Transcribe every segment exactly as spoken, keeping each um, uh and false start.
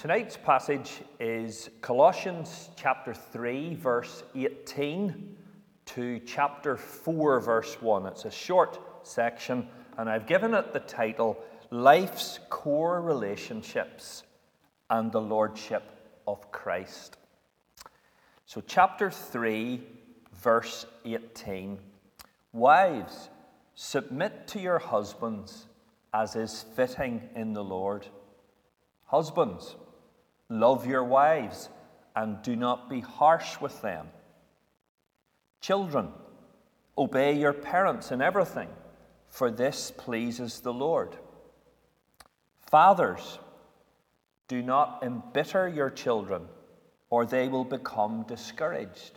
Tonight's passage is Colossians chapter three, verse eighteen to chapter four, verse one. It's a short section, and I've given it the title, Life's Core Relationships and the Lordship of Christ. So chapter three, verse eighteen. Wives, submit to your husbands as is fitting in the Lord. Husbands, love your wives and do not be harsh with them. Children, obey your parents in everything, for this pleases the Lord. Fathers, do not embitter your children, or they will become discouraged.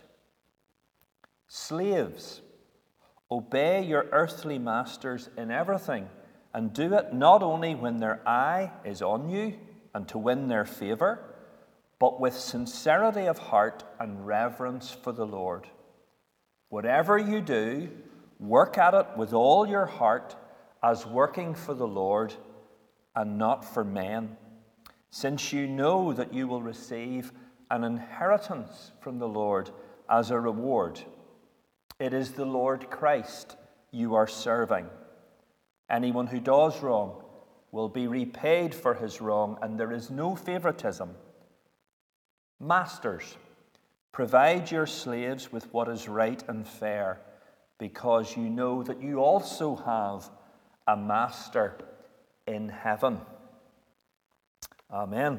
Slaves, obey your earthly masters in everything, and do it not only when their eye is on you and to win their favor, but with sincerity of heart and reverence for the Lord. Whatever you do, work at it with all your heart, as working for the Lord and not for men, since you know that you will receive an inheritance from the Lord as a reward. It is the Lord Christ you are serving. Anyone who does wrong will be repaid for his wrong, and there is no favoritism. Masters, provide your slaves with what is right and fair, because you know that you also have a master in heaven. Amen.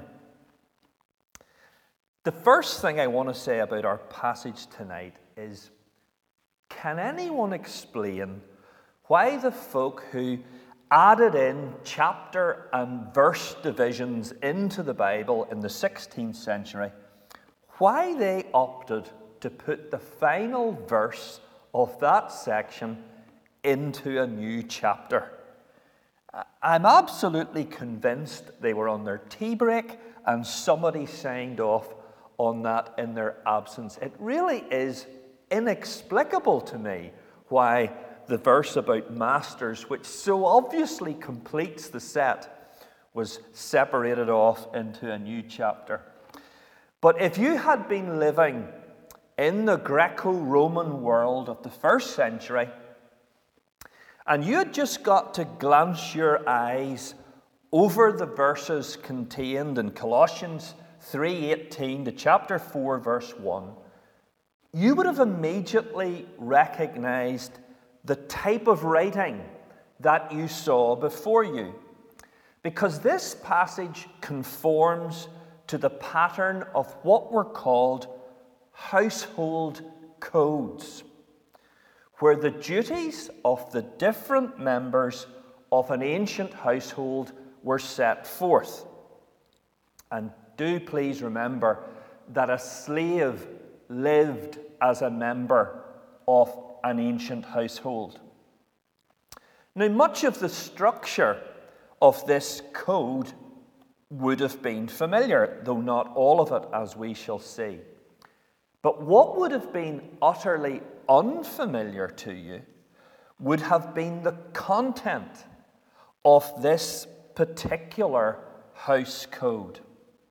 The first thing I want to say about our passage tonight is, can anyone explain why the folk who added in chapter and verse divisions into the Bible in the sixteenth century, why they opted to put the final verse of that section into a new chapter? I'm absolutely convinced they were on their tea break and somebody signed off on that in their absence. It really is inexplicable to me why the verse about masters, which so obviously completes the set, was separated off into a new chapter. But if you had been living in the Greco-Roman world of the first century, and you had just got to glance your eyes over the verses contained in Colossians three eighteen to chapter four, verse one, you would have immediately recognized the type of writing that you saw before you, because this passage conforms to the pattern of what were called household codes, where the duties of the different members of an ancient household were set forth. And do please remember that a slave lived as a member of an ancient household. Now, much of the structure of this code would have been familiar, though not all of it, as we shall see. But what would have been utterly unfamiliar to you would have been the content of this particular house code.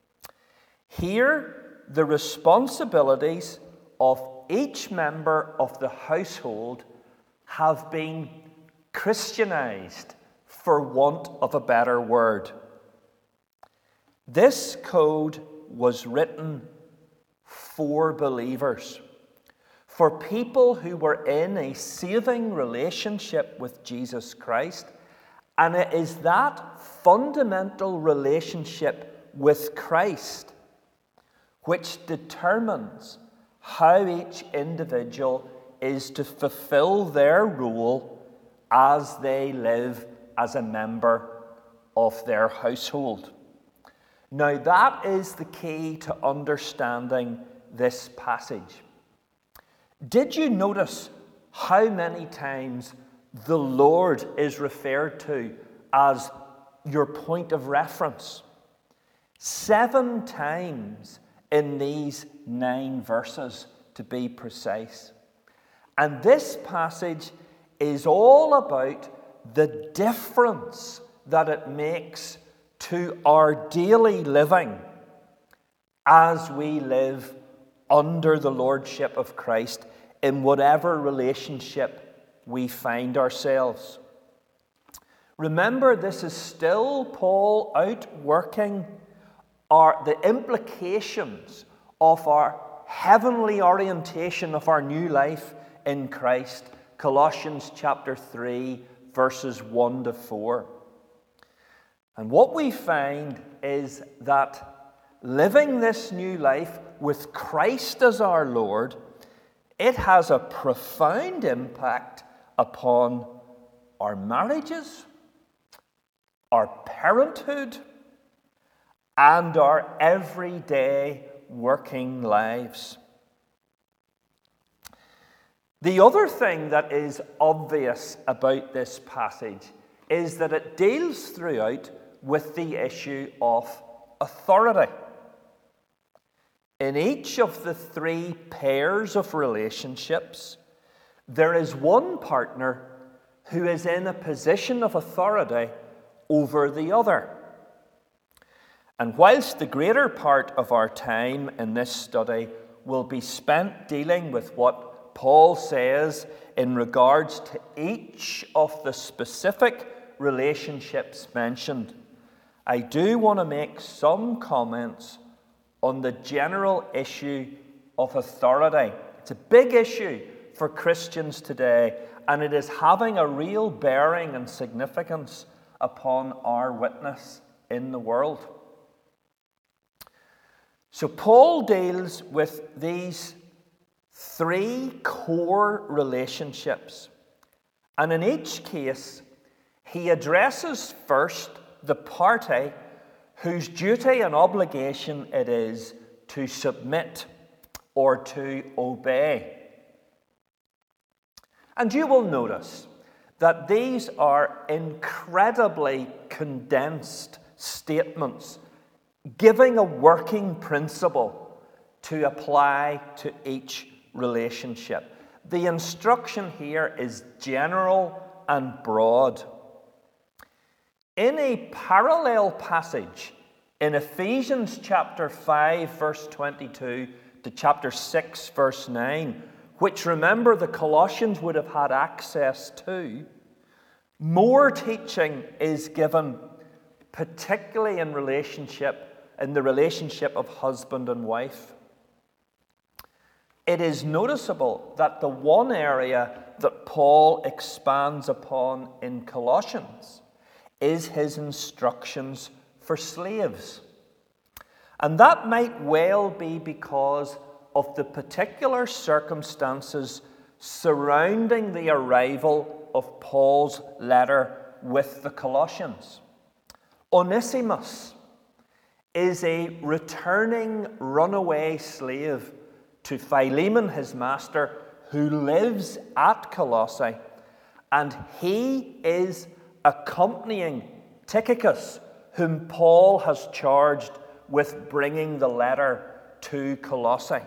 Here, the responsibilities of each member of the household have been Christianized, for want of a better word. This code was written for believers, for people who were in a saving relationship with Jesus Christ, and it is that fundamental relationship with Christ which determines how each individual is to fulfill their role as they live as a member of their household. Now, that is the key to understanding this passage. Did you notice how many times the Lord is referred to as your point of reference? Seven times in these nine verses, to be precise. And this passage is all about the difference that it makes to our daily living as we live under the lordship of Christ in whatever relationship we find ourselves. Remember, this is still Paul outworking our, the implications of our heavenly orientation of our new life in Christ. Colossians chapter three, verses one to four. And what we find is that living this new life with Christ as our Lord, it has a profound impact upon our marriages, our parenthood, and our everyday working lives. The other thing that is obvious about this passage is that it deals throughout with the issue of authority. In each of the three pairs of relationships, there is one partner who is in a position of authority over the other. And whilst the greater part of our time in this study will be spent dealing with what Paul says in regards to each of the specific relationships mentioned, I do want to make some comments on the general issue of authority. It's a big issue for Christians today, and it is having a real bearing and significance upon our witness in the world. So Paul deals with these three core relationships, and in each case, he addresses first the party whose duty and obligation it is to submit or to obey. And you will notice that these are incredibly condensed statements, giving a working principle to apply to each relationship. The instruction here is general and broad. In a parallel passage in Ephesians chapter five, verse twenty-two to chapter six, verse nine, which, remember, the Colossians would have had access to, more teaching is given, particularly in relationship, in the relationship of husband and wife. It is noticeable that the one area that Paul expands upon in Colossians is his instructions for slaves. And that might well be because of the particular circumstances surrounding the arrival of Paul's letter with the Colossians. Onesimus is a returning runaway slave to Philemon, his master, who lives at Colossae, and he is accompanying Tychicus, whom Paul has charged with bringing the letter to Colossae.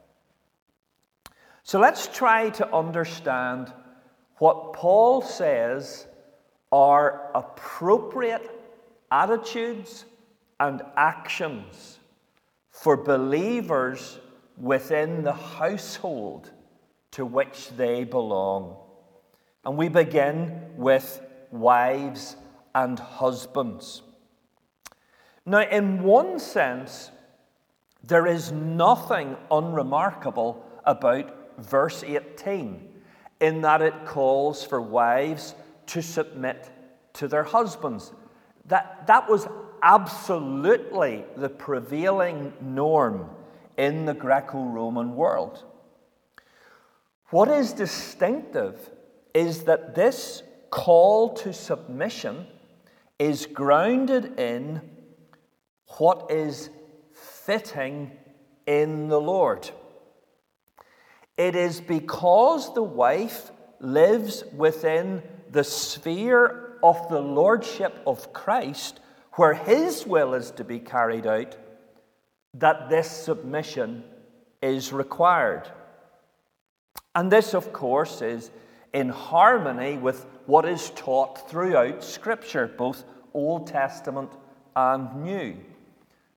So let's try to understand what Paul says are appropriate attitudes and actions for believers within the household to which they belong. And we begin with wives and husbands. Now, in one sense, there is nothing unremarkable about verse eighteen, in that it calls for wives to submit to their husbands. That, that was absolutely the prevailing norm in the Greco-Roman world. What is distinctive is that this call to submission is grounded in what is fitting in the Lord. It is because the wife lives within the sphere of the lordship of Christ, where his will is to be carried out, that this submission is required. And this, of course, is in harmony with what is taught throughout Scripture, both Old Testament and New.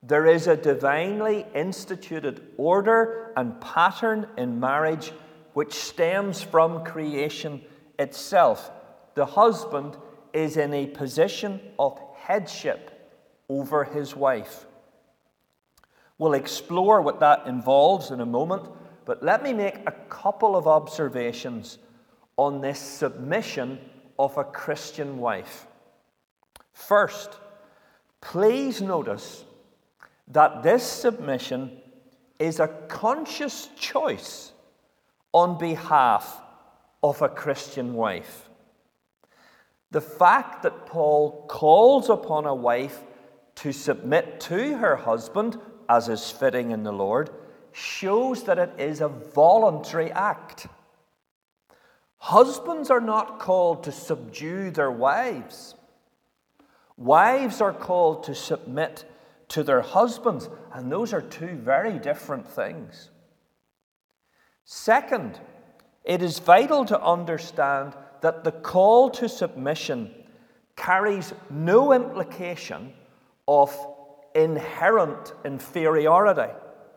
There is a divinely instituted order and pattern in marriage which stems from creation itself. The husband is in a position of headship over his wife. We'll explore what that involves in a moment, but let me make a couple of observations on this submission of a Christian wife. First, please notice that this submission is a conscious choice on behalf of a Christian wife. The fact that Paul calls upon a wife to submit to her husband, as is fitting in the Lord, shows that it is a voluntary act. Husbands are not called to subdue their wives. Wives are called to submit to their husbands, and those are two very different things. Second, it is vital to understand that the call to submission carries no implication of inherent inferiority.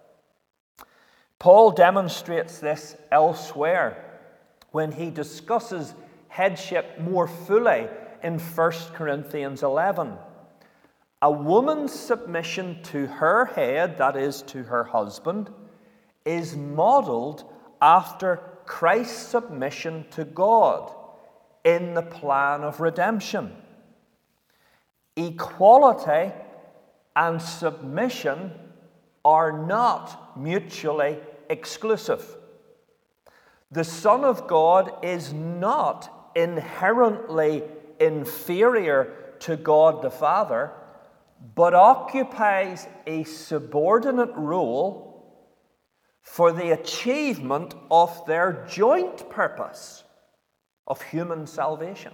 Paul demonstrates this elsewhere when he discusses headship more fully in First Corinthians eleven. A woman's submission to her head, that is, to her husband, is modeled after Christ's submission to God in the plan of redemption. Equality and submission are not mutually exclusive. The Son of God is not inherently inferior to God the Father, but occupies a subordinate role for the achievement of their joint purpose of human salvation.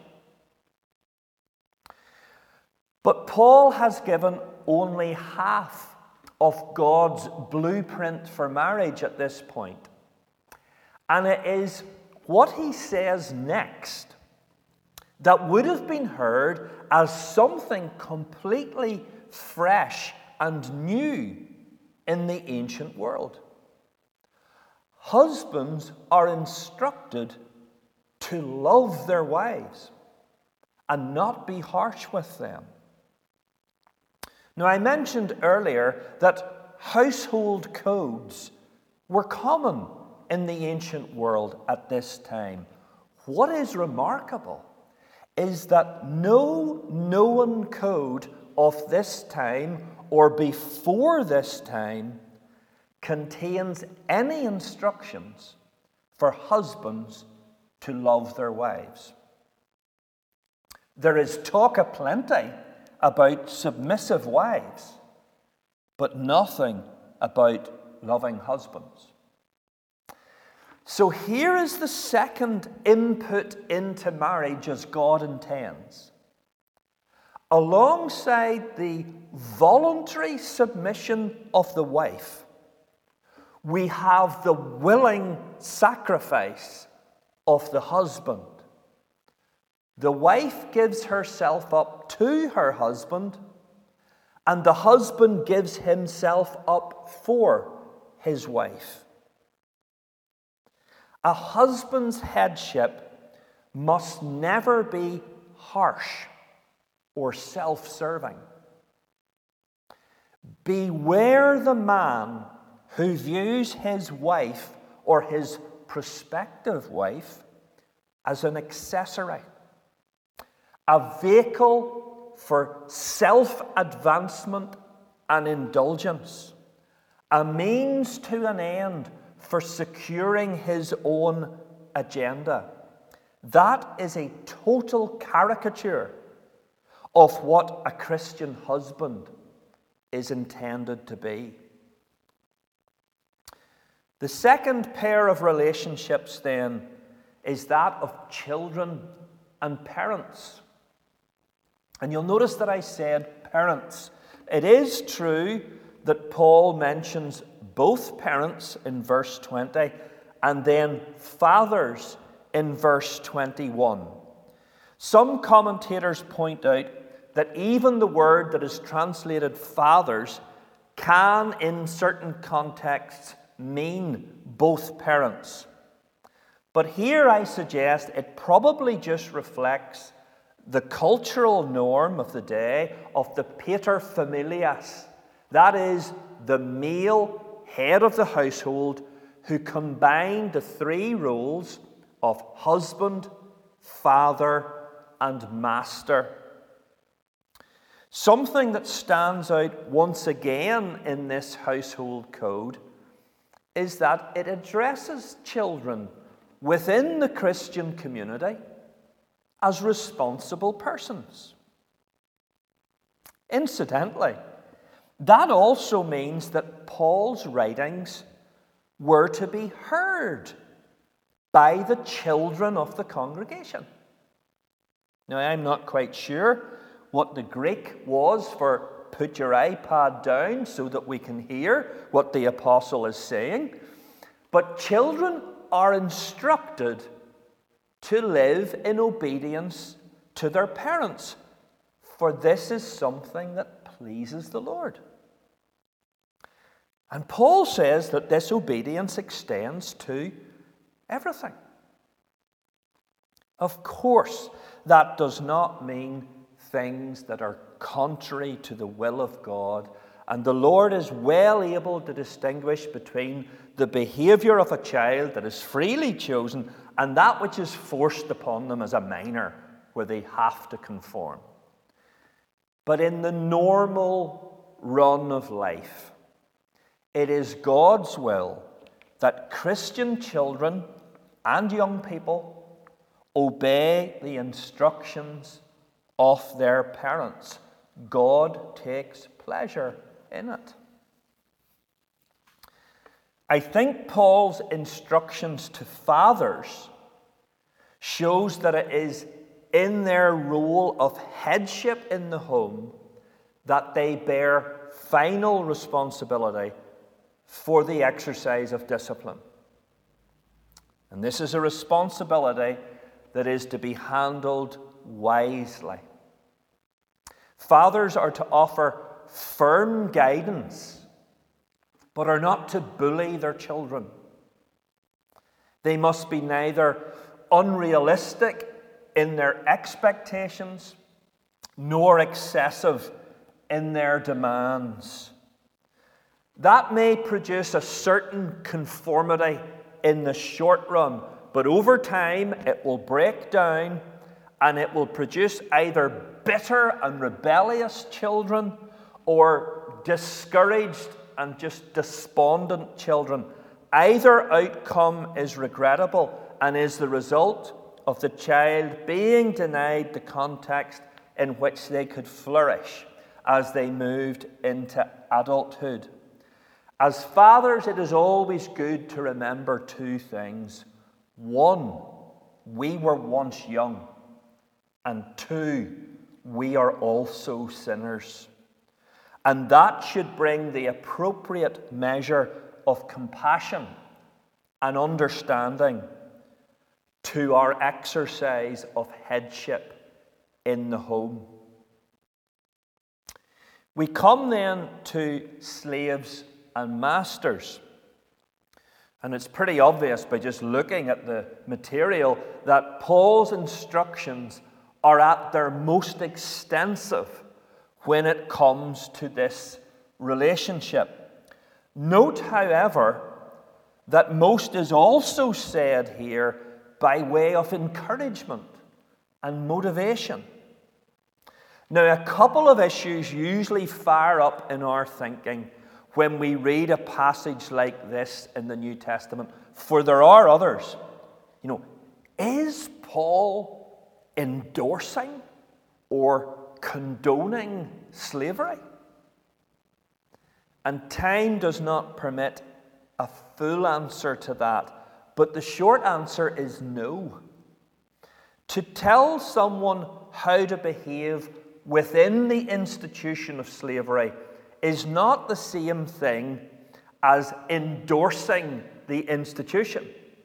But Paul has given only half of God's blueprint for marriage at this point. And it is what he says next that would have been heard as something completely fresh and new in the ancient world. Husbands are instructed to love their wives and not be harsh with them. Now, I mentioned earlier that household codes were common in the ancient world at this time. What is remarkable is that no known code of this time or before this time contains any instructions for husbands to love their wives. There is talk aplenty about submissive wives, but nothing about loving husbands. So here is the second input into marriage as God intends. Alongside the voluntary submission of the wife, we have the willing sacrifice of the husband. The wife gives herself up to her husband, and the husband gives himself up for his wife. A husband's headship must never be harsh or self-serving. Beware the man who views his wife or his prospective wife as an accessory, a vehicle for self-advancement and indulgence, a means to an end for securing his own agenda. That is a total caricature of what a Christian husband is intended to be. The second pair of relationships, then, is that of children and parents. And you'll notice that I said parents. It is true that Paul mentions both parents in verse twenty and then fathers in verse twenty-one. Some commentators point out that even the word that is translated fathers can, in certain contexts, mean both parents. But here I suggest it probably just reflects the cultural norm of the day of the paterfamilias. That is, the male head of the household who combined the three roles of husband, father, and master. Something that stands out once again in this household code is that it addresses children within the Christian community as responsible persons. Incidentally, that also means that Paul's writings were to be heard by the children of the congregation. Now, I'm not quite sure what the Greek was for put your iPad down so that we can hear what the apostle is saying, but children are instructed to live in obedience to their parents, for this is something that pleases the Lord. And Paul says that this obedience extends to everything. Of course, that does not mean things that are contrary to the will of God, and the Lord is well able to distinguish between the behavior of a child that is freely chosen and that which is forced upon them as a minor, where they have to conform. But in the normal run of life, it is God's will that Christian children and young people obey the instructions of their parents. God takes pleasure in it. I think Paul's instructions to fathers shows that it is in their role of headship in the home that they bear final responsibility for the exercise of discipline. And this is a responsibility that is to be handled wisely. Fathers are to offer firm guidance, but are not to bully their children. They must be neither unrealistic in their expectations, nor excessive in their demands. That may produce a certain conformity in the short run, but over time it will break down and it will produce either bitter and rebellious children or discouraged and just despondent children. Either outcome is regrettable and is the result of the child being denied the context in which they could flourish as they moved into adulthood. As fathers, it is always good to remember two things. One, we were once young. And two, we are also sinners. And that should bring the appropriate measure of compassion and understanding to our exercise of headship in the home. We come then to slaves and masters. And it's pretty obvious by just looking at the material that Paul's instructions are at their most extensive when it comes to this relationship. Note, however, that most is also said here by way of encouragement and motivation. Now, a couple of issues usually fire up in our thinking when we read a passage like this in the New Testament, for there are others. You know, is Paul endorsing or condoning slavery? And time does not permit a full answer to that, but the short answer is no. To tell someone how to behave within the institution of slavery is not the same thing as endorsing the institution.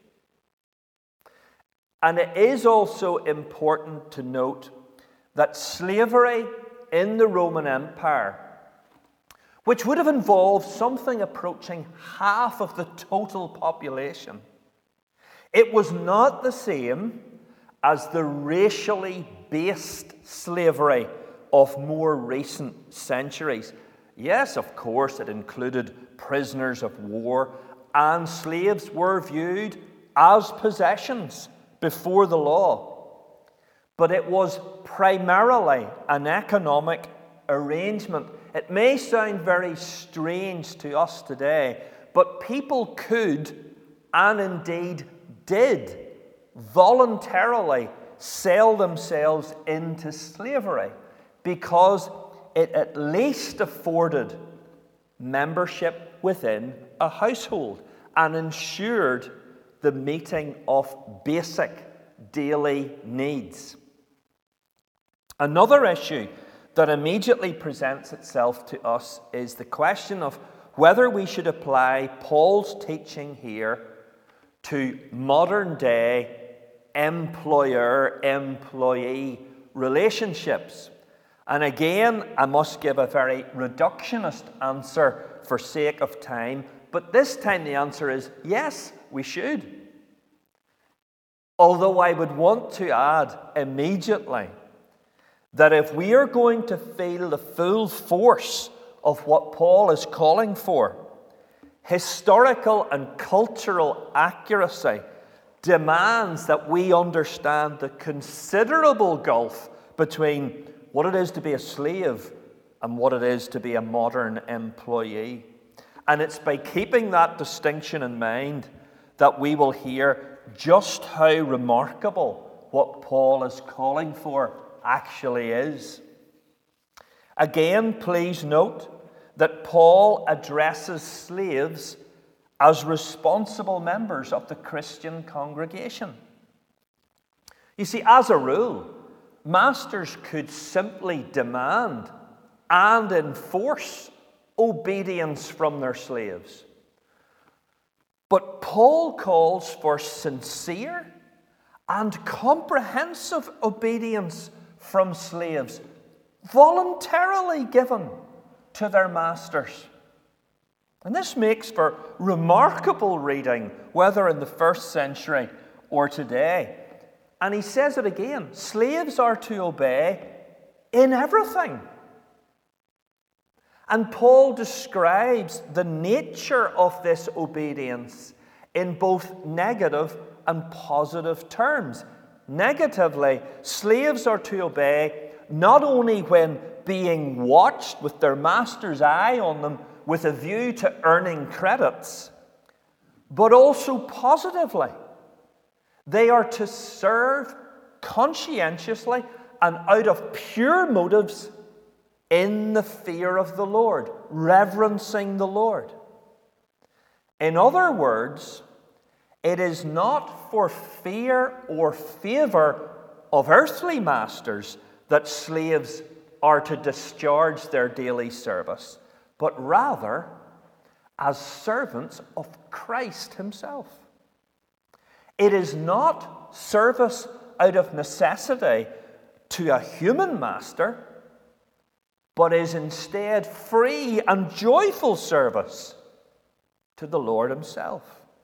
And it is also important to note that slavery in the Roman Empire which would have involved something approaching half of the total population. It was not the same as the racially based slavery of more recent centuries. Yes, of course, it included prisoners of war, and slaves were viewed as possessions before the law. But it was primarily an economic arrangement. It may sound very strange to us today, but people could, and indeed did, voluntarily sell themselves into slavery because it at least afforded membership within a household and ensured the meeting of basic daily needs. Another issue that immediately presents itself to us is the question of whether we should apply Paul's teaching here to modern day employer-employee relationships. And again, I must give a very reductionist answer for sake of time, but this time the answer is yes, we should. Although I would want to add immediately that if we are going to feel the full force of what Paul is calling for, historical and cultural accuracy demands that we understand the considerable gulf between what it is to be a slave and what it is to be a modern employee. And it's by keeping that distinction in mind that we will hear just how remarkable what Paul is calling for actually is. Again, please note that Paul addresses slaves as responsible members of the Christian congregation. You see, as a rule, masters could simply demand and enforce obedience from their slaves. But Paul calls for sincere and comprehensive obedience from slaves, voluntarily given to their masters. And this makes for remarkable reading, whether in the first century or today. And he says it again, slaves are to obey in everything. And Paul describes the nature of this obedience in both negative and positive terms. Negatively, slaves are to obey not only when being watched with their master's eye on them with a view to earning credits, but also positively. They are to serve conscientiously and out of pure motives in the fear of the Lord, reverencing the Lord. In other words, it is not for fear or favor of earthly masters that slaves are to discharge their daily service, but rather as servants of Christ himself. It is not service out of necessity to a human master, but is instead free and joyful service to the Lord himself.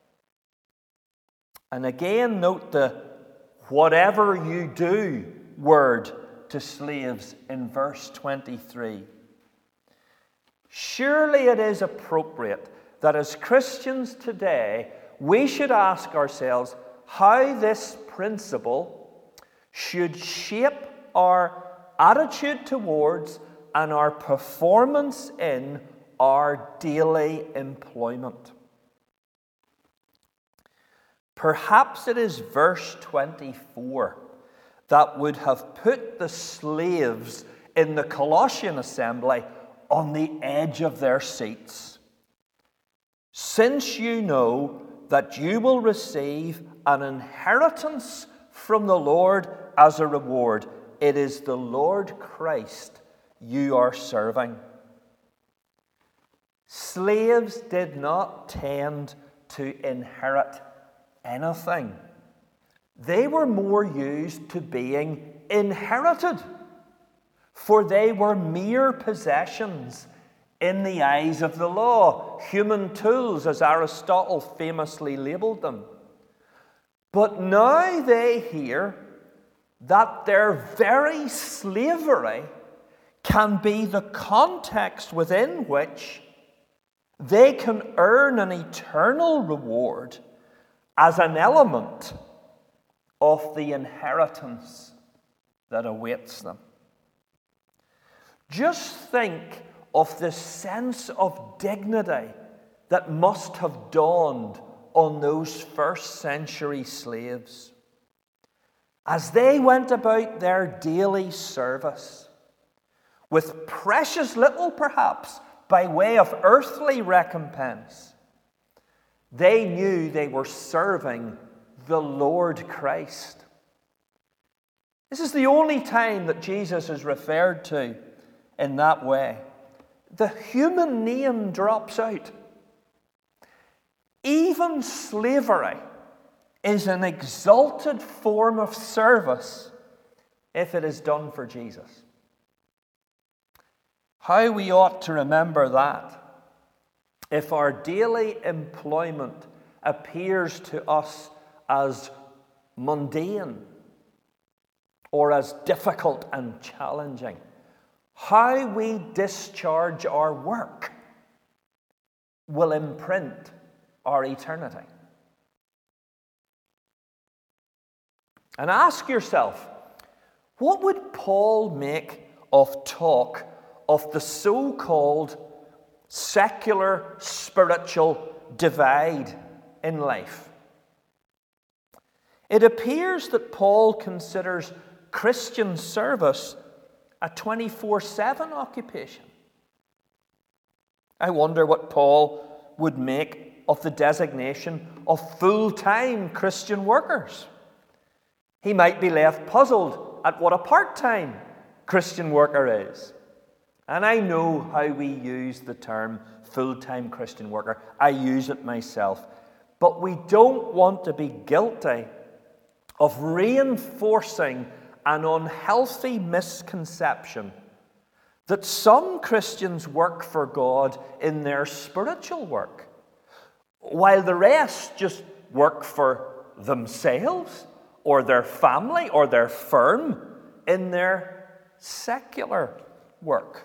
And again, note the whatever you do word to slaves in verse twenty-three. Surely it is appropriate that as Christians today, we should ask ourselves how this principle should shape our attitude towards and our performance in our daily employment. Perhaps it is verse twenty-four that would have put the slaves in the Colossian assembly on the edge of their seats. Since you know that you will receive an inheritance from the Lord as a reward, it is the Lord Christ you are serving. Slaves did not tend to inherit anything. They were more used to being inherited, for they were mere possessions in the eyes of the law, human tools, as Aristotle famously labelled them. But now they hear that their very slavery can be the context within which they can earn an eternal reward as an element of the inheritance that awaits them. Just think of the sense of dignity that must have dawned on those first century slaves as they went about their daily service, with precious little perhaps by way of earthly recompense. They knew they were serving the Lord Christ. This is the only time that Jesus is referred to in that way. The human name drops out. Even slavery is an exalted form of service if it is done for Jesus. How we ought to remember that if our daily employment appears to us as mundane or as difficult and challenging. How we discharge our work will imprint our eternity. And ask yourself, what would Paul make of talk of the so-called secular spiritual divide in life? It appears that Paul considers Christian service a twenty-four seven occupation. I wonder what Paul would make of the designation of full-time Christian workers. He might be left puzzled at what a part-time Christian worker is. And I know how we use the term full-time Christian worker. I use it myself. But we don't want to be guilty of reinforcing an unhealthy misconception that some Christians work for God in their spiritual work, while the rest just work for themselves or their family or their firm in their secular work.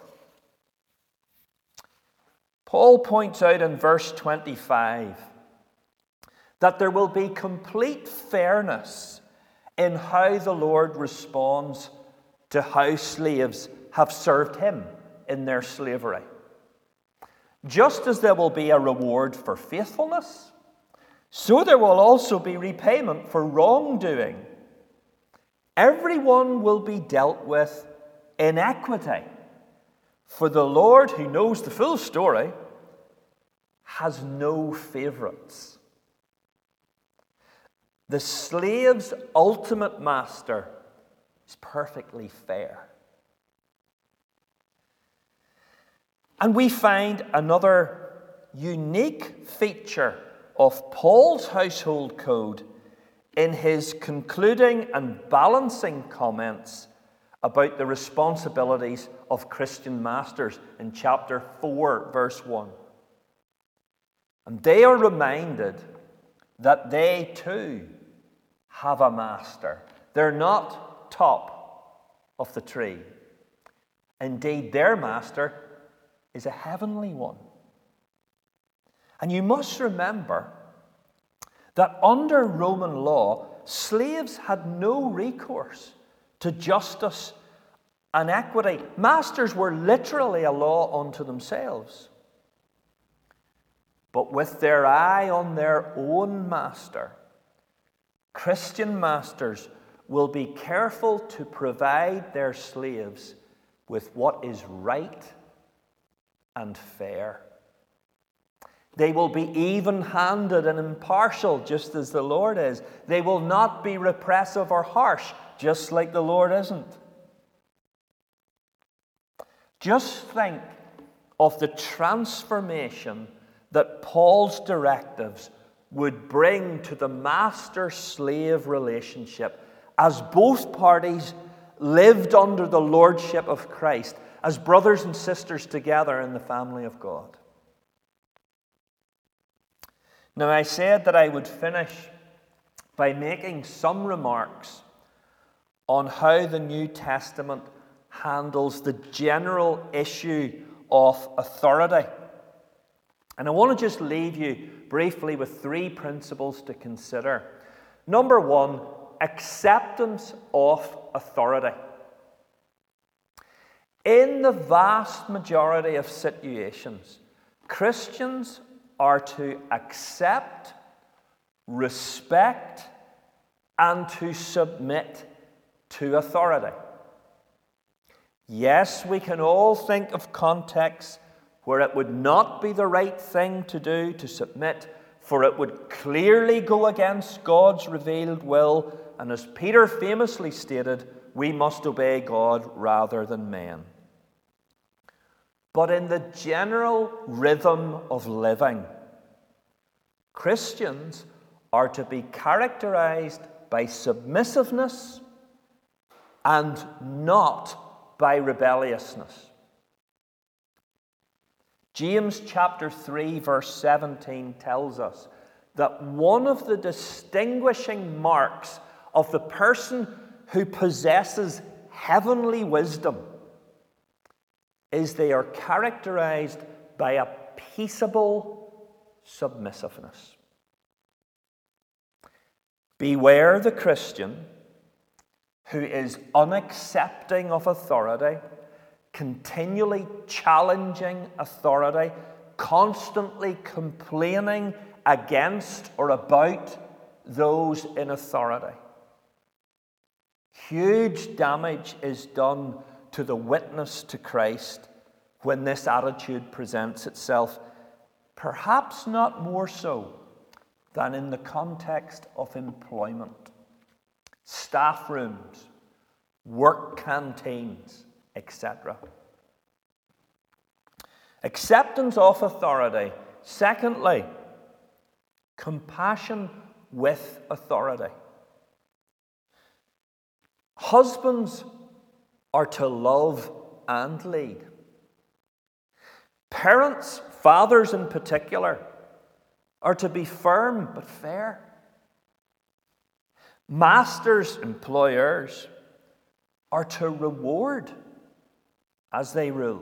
Paul points out in verse twenty-five that there will be complete fairness in how the Lord responds to how slaves have served him in their slavery. Just as there will be a reward for faithfulness, so there will also be repayment for wrongdoing. Everyone will be dealt with in equity, for the Lord, who knows the full story, has no favorites. The slave's ultimate master is perfectly fair. And we find another unique feature of Paul's household code in his concluding and balancing comments about the responsibilities of Christian masters in chapter four, verse one. And they are reminded that they too have a master. They're not top of the tree. Indeed, their master is a heavenly one. And you must remember that under Roman law, slaves had no recourse to justice and equity. Masters were literally a law unto themselves. But with their eye on their own master, Christian masters will be careful to provide their slaves with what is right and fair. They will be even-handed and impartial, just as the Lord is. They will not be repressive or harsh, just like the Lord isn't. Just think of the transformation that Paul's directives would bring to the master-slave relationship as both parties lived under the lordship of Christ as brothers and sisters together in the family of God. Now, I said that I would finish by making some remarks on how the New Testament handles the general issue of authority. And I want to just leave you briefly with three principles to consider. Number one, acceptance of authority. In the vast majority of situations, Christians are to accept, respect, and to submit to authority. Yes, we can all think of contexts where it would not be the right thing to do to submit, for it would clearly go against God's revealed will, and as Peter famously stated, we must obey God rather than men. But in the general rhythm of living, Christians are to be characterized by submissiveness and not by rebelliousness. James chapter three verse seventeen tells us that one of the distinguishing marks of the person who possesses heavenly wisdom is they are characterized by a peaceable submissiveness. Beware the Christian who is unaccepting of authority, continually challenging authority, constantly complaining against or about those in authority. Huge damage is done to the witness to Christ when this attitude presents itself, perhaps not more so than in the context of employment, staff rooms, work canteens, et cetera. Acceptance of authority. Secondly, compassion with authority. Husbands are to love and lead. Parents, fathers in particular, are to be firm but fair. Masters, employers, are to reward as they rule.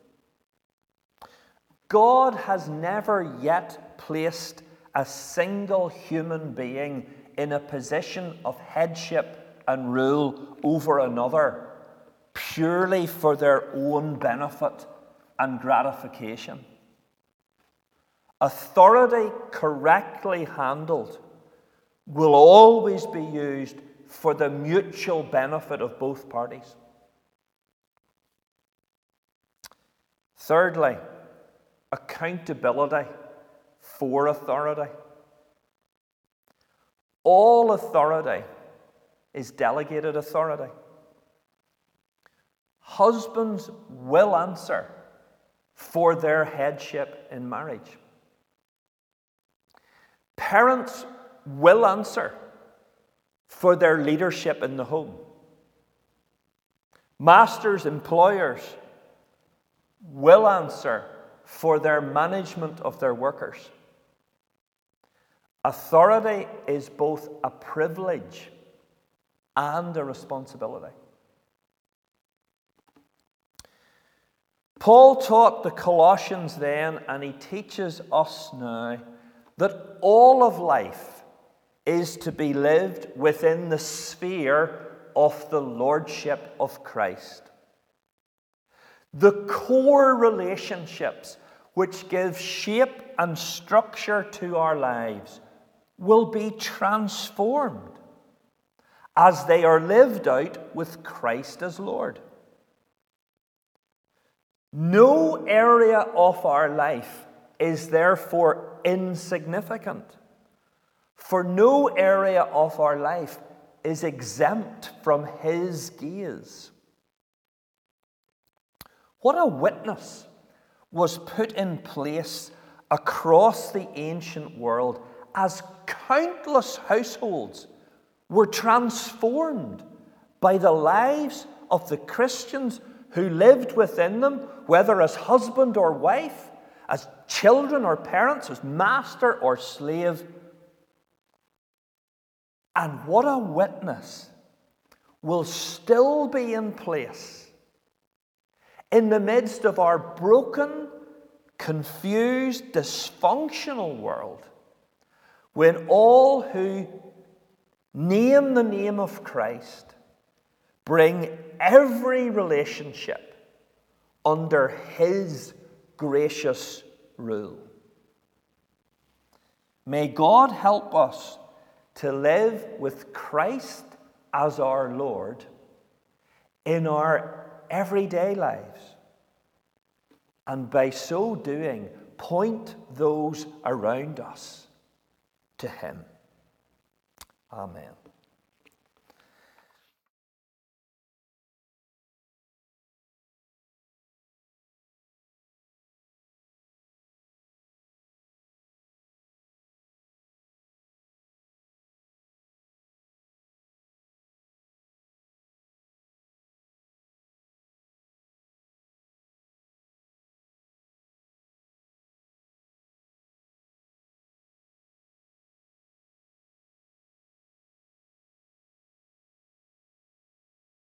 God has never yet placed a single human being in a position of headship and rule over another purely for their own benefit and gratification. Authority correctly handled will always be used for the mutual benefit of both parties. Thirdly, accountability for authority. All authority is delegated authority. Husbands will answer for their headship in marriage. Parents will answer for their leadership in the home. Masters, employers will answer for their management of their workers. Authority is both a privilege and a responsibility. Paul taught the Colossians then, and he teaches us now, that all of life is to be lived within the sphere of the lordship of Christ. The core relationships which give shape and structure to our lives will be transformed as they are lived out with Christ as Lord. No area of our life is therefore insignificant, for no area of our life is exempt from His gaze. What a witness was put in place across the ancient world as countless households were transformed by the lives of the Christians who lived within them, whether as husband or wife, as children or parents, as master or slave. And what a witness will still be in place in the midst of our broken, confused, dysfunctional world, when all who name the name of Christ bring every relationship under His gracious rule. May God help us to live with Christ as our Lord in our everyday lives, and by so doing, point those around us to Him. Amen.